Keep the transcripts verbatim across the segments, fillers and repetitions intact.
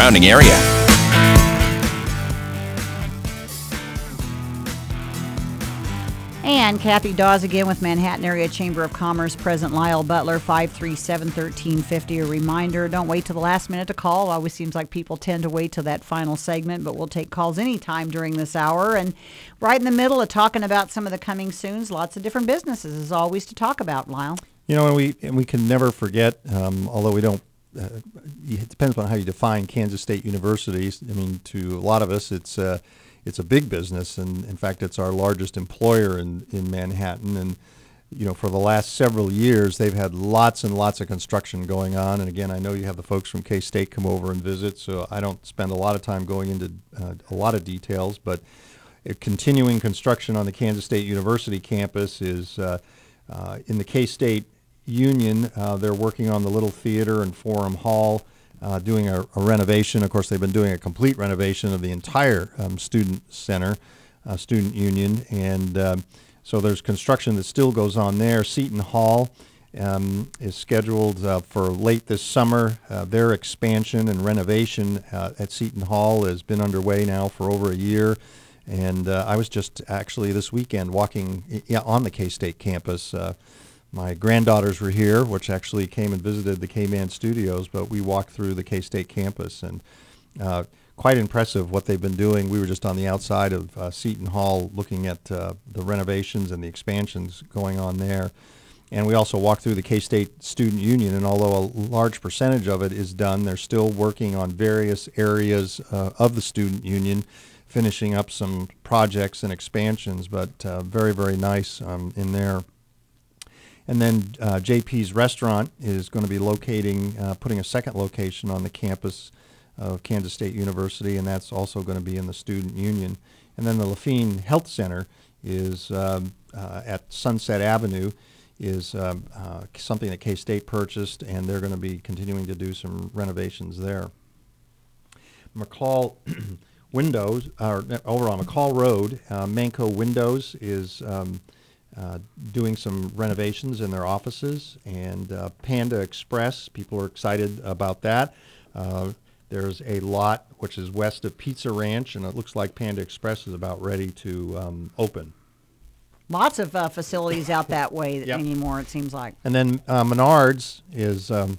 surrounding area. And Kathy Dawes again with Manhattan Area Chamber of Commerce. President Lyle Butler, five three seven, one three five zero. A reminder, don't wait till the last minute to call. It always seems like people tend to wait till that final segment, but we'll take calls anytime during this hour. And right in the middle of talking about some of the coming soons, lots of different businesses is always to talk about, Lyle. You know, and we and we can never forget, um, although we don't, uh, it depends on how you define Kansas State University. I mean, to a lot of us, it's uh, it's a big business, and in fact, it's our largest employer in, in Manhattan. And you know, for the last several years, they've had lots and lots of construction going on. And again, I know you have the folks from K-State come over and visit, so I don't spend a lot of time going into uh, a lot of details. But uh, continuing construction on the Kansas State University campus is uh, uh, in the K-State Union. Uh, they're working on the Little Theater and Forum Hall, uh, doing a, a renovation. Of course, they've been doing a complete renovation of the entire um, student center, uh, student union, and um, so there's construction that still goes on there. Seton Hall um, is scheduled uh, for late this summer. Uh, their expansion and renovation uh, at Seton Hall has been underway now for over a year. And uh, I was just actually this weekend walking yeah, on the K-State campus. Uh, my granddaughters were here, which actually came and visited the K-Man Studios, but we walked through the K-State campus, and uh, quite impressive what they've been doing. We were just on the outside of uh, Seton Hall looking at uh, the renovations and the expansions going on there. And we also walked through the K-State Student Union, and although a large percentage of it is done, they're still working on various areas uh, of the Student Union, finishing up some projects and expansions, but uh, very, very nice um, in there. And then uh, J P's Restaurant is going to be locating, uh, putting a second location on the campus of Kansas State University, and that's also going to be in the Student Union. And then the Lafine Health Center is um, uh, at Sunset Avenue, is um, uh, something that K-State purchased, and they're going to be continuing to do some renovations there. McCall Windows, or over on McCall Road, uh, Manco Windows is um, uh, doing some renovations in their offices, and uh, Panda Express, people are excited about that. Uh, there's a lot which is west of Pizza Ranch, and it looks like Panda Express is about ready to um, open. Lots of uh, facilities out that way Yep. anymore, it seems like. And then uh, Menards is um,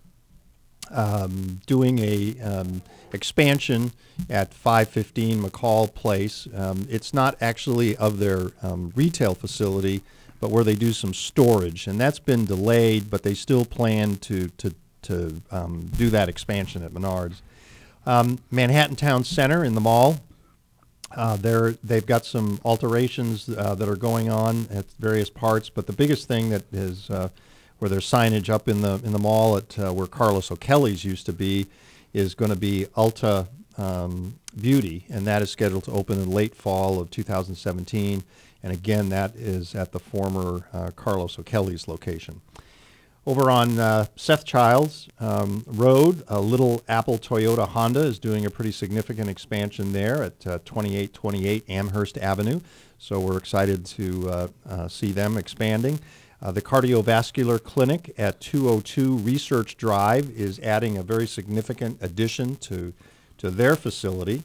um, doing a um, expansion at five fifteen McCall Place. Um, it's not actually of their um, retail facility, but where they do some storage, and that's been delayed, but they still plan to to to um, do that expansion at Menards. Um, Manhattan Town Center in the mall. Uh, they're, they've got some alterations uh, that are going on at various parts, but the biggest thing that is uh, where there's signage up in the in the mall at uh, where Carlos O'Kelly's used to be is going to be Ulta um, Beauty, and that is scheduled to open in late fall of two thousand seventeen. And again, that is at the former uh, Carlos O'Kelly's location. Over on uh, Seth Childs um, Road, a Little Apple Toyota Honda is doing a pretty significant expansion there at uh, twenty-eight twenty-eight Amherst Avenue. So we're excited to uh, uh, see them expanding. Uh, the Cardiovascular Clinic at two oh two Research Drive is adding a very significant addition to, to their facility.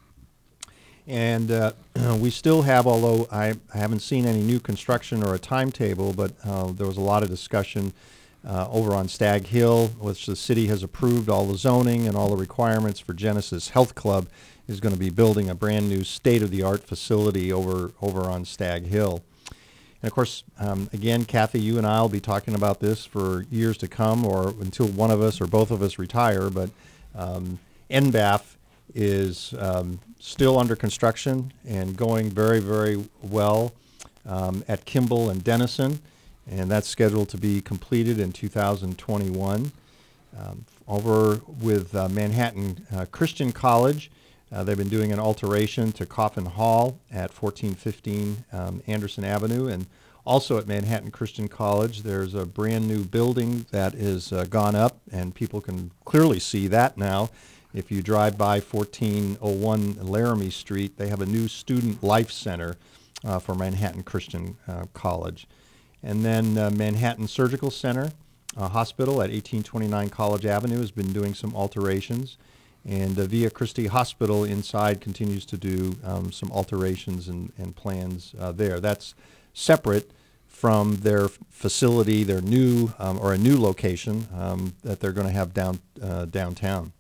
And uh, we still have, although I, I haven't seen any new construction or a timetable, but uh, there was a lot of discussion Uh, over on Stag Hill, which the city has approved all the zoning and all the requirements for Genesis Health Club, is going to be building a brand new state-of-the-art facility over over on Stag Hill. And of course, um, again, Kathy, you and I will be talking about this for years to come, or until one of us or both of us retire, but um, N B A F is um, still under construction and going very, very well um, at Kimball and Denison. And that's scheduled to be completed in two thousand twenty-one. Um, over with uh, Manhattan uh, Christian College, uh, they've been doing an alteration to Coffin Hall at fourteen fifteen um, Anderson Avenue. And also at Manhattan Christian College, there's a brand new building that is uh, gone up, and people can clearly see that now. If you drive by fourteen oh one Laramie Street, they have a new Student Life Center uh, for Manhattan Christian uh, College. And then uh, Manhattan Surgical Center uh, Hospital at eighteen twenty-nine College Avenue has been doing some alterations. And uh, Via Christi Hospital inside continues to do um, some alterations and, and plans uh, there. That's separate from their facility, their new um, or a new location um, that they're going to have down uh, downtown.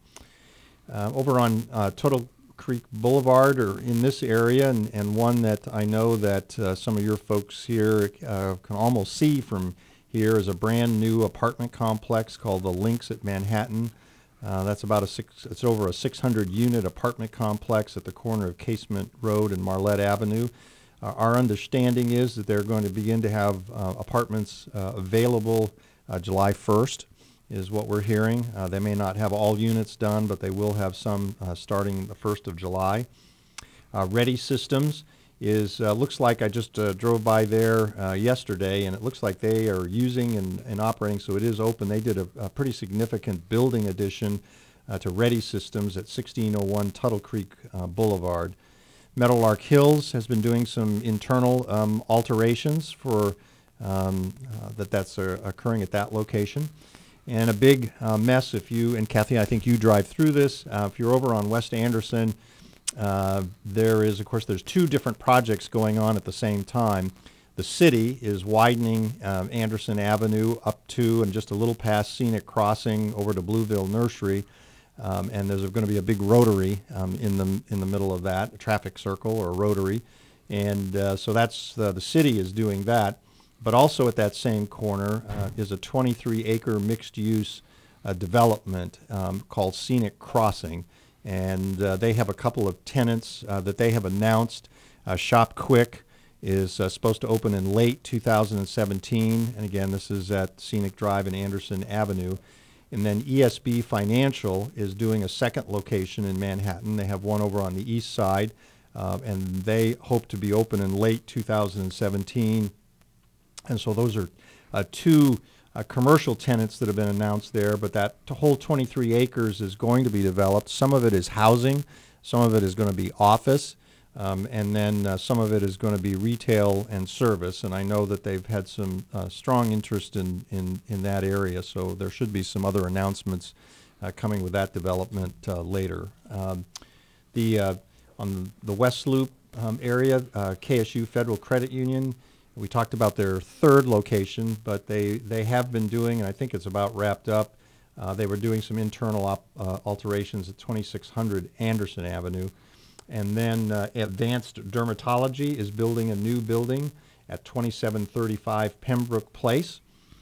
Uh, over on uh, Turtle Creek Boulevard, or in this area, and, and one that I know that uh, some of your folks here uh, can almost see from here, is a brand new apartment complex called the Links at Manhattan. Uh, that's about a six. It's over a six hundred unit apartment complex at the corner of Casement Road and Marlette Avenue. Uh, our understanding is that they're going to begin to have uh, apartments uh, available uh, July first, is what we're hearing. Uh, they may not have all units done, but they will have some uh, starting the first of July. Uh, Ready Systems is uh, looks like I just uh, drove by there uh, yesterday, and it looks like they are using and, and operating, so it is open. They did a, a pretty significant building addition uh, to Ready Systems at sixteen oh one Tuttle Creek uh, Boulevard. Meadowlark Hills has been doing some internal um, alterations for um, uh, that that's uh, occurring at that location. And a big uh, mess, if you, and Kathy, I think you drive through this, uh, if you're over on West Anderson, uh, there is, of course, there's two different projects going on at the same time. The city is widening um, Anderson Avenue up to and just a little past Scenic Crossing over to Blueville Nursery. Um, and there's going to be a big rotary um, in the in the middle of that, a traffic circle or a rotary, and uh, so that's uh, the city is doing that. But also at that same corner uh, is a twenty-three acre mixed-use uh, development um, called Scenic Crossing, and uh, they have a couple of tenants uh, that they have announced. Uh, Shop Quick is uh, supposed to open in late two thousand seventeen, and again, this is at Scenic Drive and Anderson Avenue. And then E S B Financial is doing a second location in Manhattan. They have one over on the east side, uh, and they hope to be open in late two thousand seventeen. And so those are uh, two uh, commercial tenants that have been announced there, but that whole twenty-three acres is going to be developed. Some of it is housing, some of it is going to be office, um, and then uh, some of it is going to be retail and service. And I know that they've had some uh, strong interest in, in, in that area, so there should be some other announcements uh, coming with that development uh, later. Um, the uh, on the West Loop um, area, uh, K S U Federal Credit Union, we talked about their third location, but they, they have been doing, and I think it's about wrapped up, uh, they were doing some internal op, uh, alterations at twenty-six hundred Anderson Avenue. And then uh, Advanced Dermatology is building a new building at twenty-seven thirty-five Pembroke Place.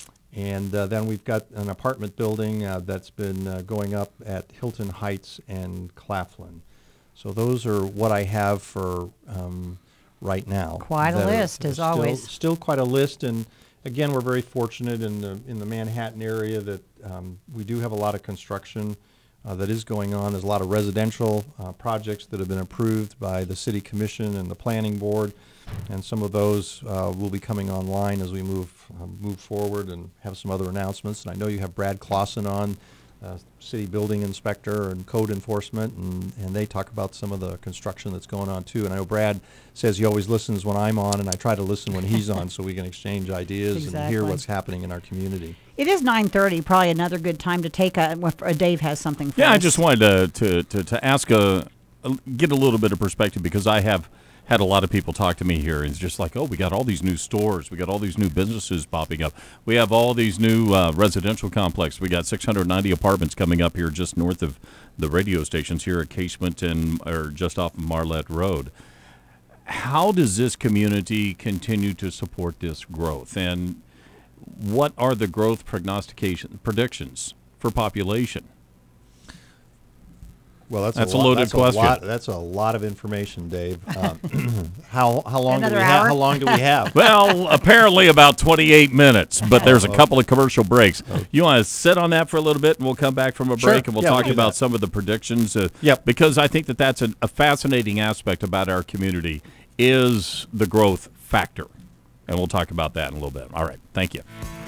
And uh, then we've got an apartment building uh, that's been uh, going up at Hilton Heights and Claflin. So those are what I have for um, right now. Quite a That are- list, as still, always. Still quite a list. And again, we're very fortunate in the, in the Manhattan area that um, we do have a lot of construction Uh, that is going on. There's a lot of residential uh, projects that have been approved by the City Commission and the Planning Board, and some of those uh, will be coming online as we move uh, move forward and have some other announcements. And I know you have Brad Clausen on, uh, City Building Inspector and Code Enforcement, and, and they talk about some of the construction that's going on too. And I know Brad says he always listens when I'm on, and I try to listen when he's on so we can exchange ideas and hear Exactly. what's happening in our community. It is nine thirty, probably another good time to take a, well, uh, Dave has something for Yeah, us. I just wanted to to to, to ask a, a get a little bit of perspective, because I have had a lot of people talk to me here, and it's just like, oh, we got all these new stores, we got all these new businesses popping up, we have all these new uh, residential complexes, we got six hundred ninety apartments coming up here just north of the radio stations here at Casement and or just off of Marlette Road. How does this community continue to support this growth, and what are the growth prognostication predictions for population? Well, that's, That's a, a lot, loaded that's question. A lot, that's a lot of information, Dave. Um, how how long do Another we have? hour? How long do we have? Well, apparently about twenty-eight minutes, but there's a couple of commercial breaks. You want to sit on that for a little bit, and we'll come back from a Sure. break, and we'll Yeah, we'll talk do about that. some of the predictions. Uh, Yep. Because I think that that's a, a fascinating aspect about our community is the growth factor, and we'll talk about that in a little bit. All right, thank you.